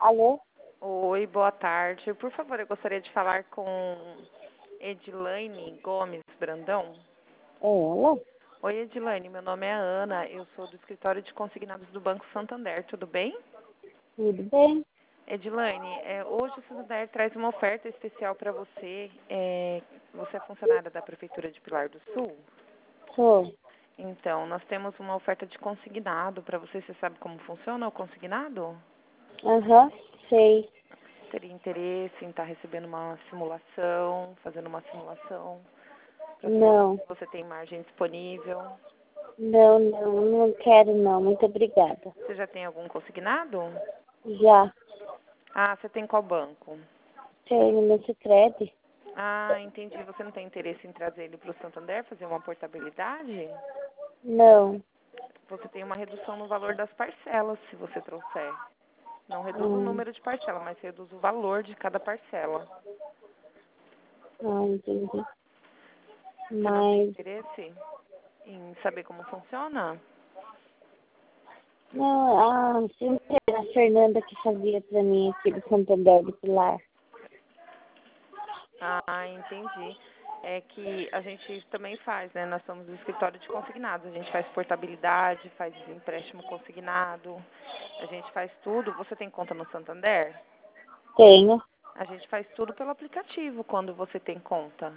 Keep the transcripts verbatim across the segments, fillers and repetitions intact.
Alô? Oi, boa tarde. Por favor, eu gostaria de falar com Edilaine Gomes Brandão. É ela? Oi, Edilaine, meu nome é Ana, eu sou do escritório de consignados do Banco Santander, tudo bem? Tudo bem? Edilaine, é, hoje o Santander traz uma oferta especial para você. É, você é funcionária da Prefeitura de Pilar do Sul? Sou. Então, nós temos uma oferta de consignado para você. Você sabe como funciona o consignado? Aham, sei. Teria interesse em estar recebendo uma simulação, fazendo uma simulação, para saber Não, se você tem margem disponível. não, não, não quero não. Muito obrigada. Você já tem algum consignado? Já Ah, você tem qual banco? tenho no Sicredi? Ah, entendi. Você não tem interesse em trazer ele para o Santander, fazer uma portabilidade? Não. Você tem uma redução no valor das parcelas, se você trouxer. Não reduz o Hum, número de parcela, mas reduz o valor de cada parcela. não entendi. Você não tem Mas, interesse em saber como funciona? não, ah, sempre era a Fernanda que fazia pra mim aqui do Santander do Pilar. Ah, entendi. É que a gente também faz, né? Nós somos do escritório de consignados. A gente faz portabilidade, faz empréstimo consignado. A gente faz tudo. Você tem conta no Santander? Tenho. A gente faz tudo pelo aplicativo quando você tem conta.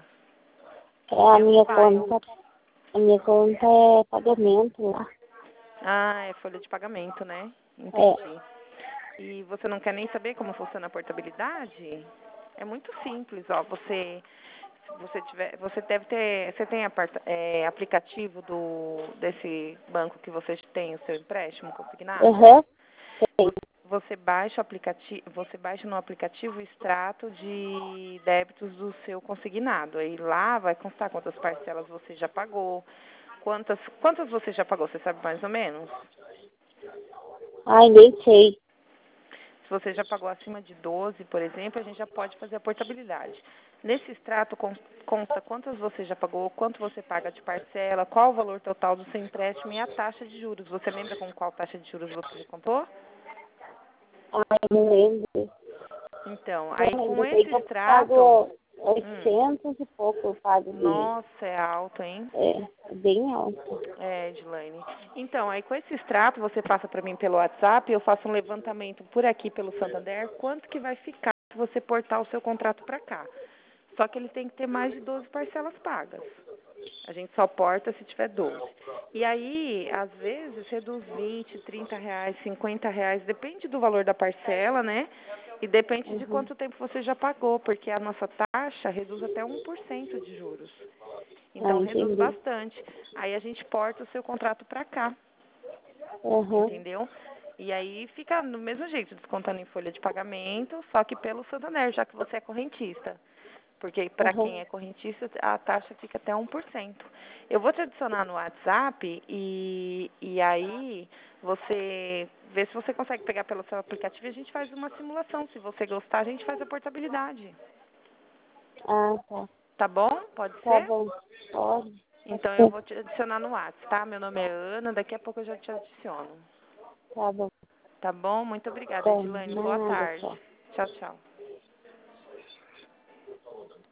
A Eu minha saio. conta, a minha conta é pagamento lá. Ah, é folha de pagamento, né? É. Entendi. E você não quer nem saber como funciona a portabilidade? É muito simples, ó. Você, se você tiver, você deve ter, você tem aparta, é, aplicativo do desse banco que você tem o seu empréstimo consignado? Aham, Vo- Você baixa o aplicativo, você baixa no aplicativo o extrato de débitos do seu consignado. Aí lá vai constar quantas parcelas você já pagou, quantas, quantas você já pagou, você sabe mais ou menos? ai, nem sei. Se você já pagou acima de doze, por exemplo, a gente já pode fazer a portabilidade. Nesse extrato con- consta quantas você já pagou, quanto você paga de parcela, qual o valor total do seu empréstimo e a taxa de juros. Você lembra com qual taxa de juros você me contou? Ai, não lembro. Então, aí Não, com eu sei esse que eu extrato, pago hum, oitocentos e pouco eu pago de. nossa, é alto, hein? É, é bem alto. É, Edilane. Então, aí com esse extrato, você passa para mim pelo WhatsApp, eu faço um levantamento por aqui pelo Santander, quanto que vai ficar se você portar o seu contrato para cá. Só que ele tem que ter mais de doze parcelas pagas. A gente só porta se tiver doze. E aí, às vezes, reduz vinte, trinta reais, cinquenta reais, depende do valor da parcela, né? E depende de Uhum. quanto tempo você já pagou, porque a nossa taxa reduz até um por cento de juros. Ah, Então, reduz entendi. bastante. Aí a gente porta o seu contrato para cá, Uhum. entendeu? E aí fica do mesmo jeito, descontando em folha de pagamento, só que pelo Santander, já que você é correntista. Porque para Uhum. quem é correntista, a taxa fica até um por cento. Eu vou te adicionar no WhatsApp e, e aí você vê se você consegue pegar pelo seu aplicativo e a gente faz uma simulação. Se você gostar, a gente faz a portabilidade. Ah, tá. Tá bom? Pode Tá ser? bom. Pode. Então eu vou te adicionar no WhatsApp, tá? Meu nome é Ana, daqui a pouco eu já te adiciono. Tá bom. Tá bom? Muito obrigada, Tá. Edilane. Boa Nada, tarde. tchau. Tchau, tchau.